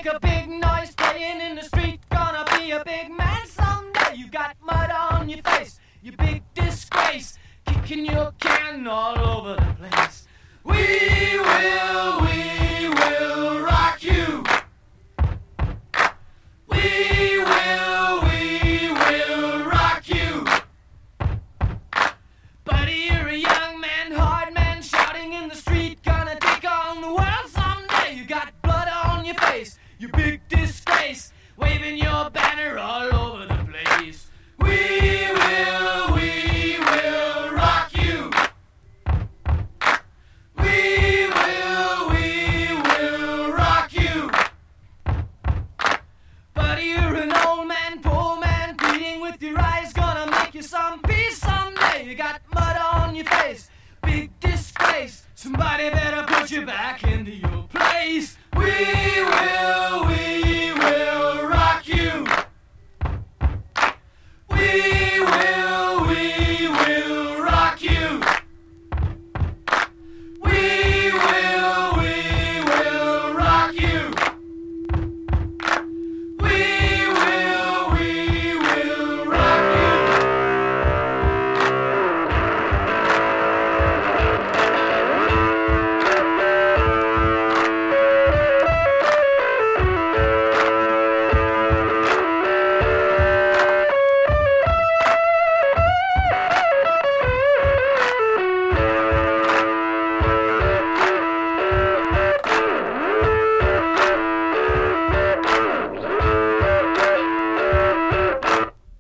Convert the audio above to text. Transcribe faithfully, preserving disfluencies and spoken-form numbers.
make a big noise playing in the street. Gonna be a big man someday. You got mud on your face, you big disgrace, kicking your can all over the place. We will, we will rock you. We will, we will rock you. Buddy, you're a young man, hard man, shouting in the street. Gonna take on the world someday. You got blood on your face, you big disgrace, waving your banner all over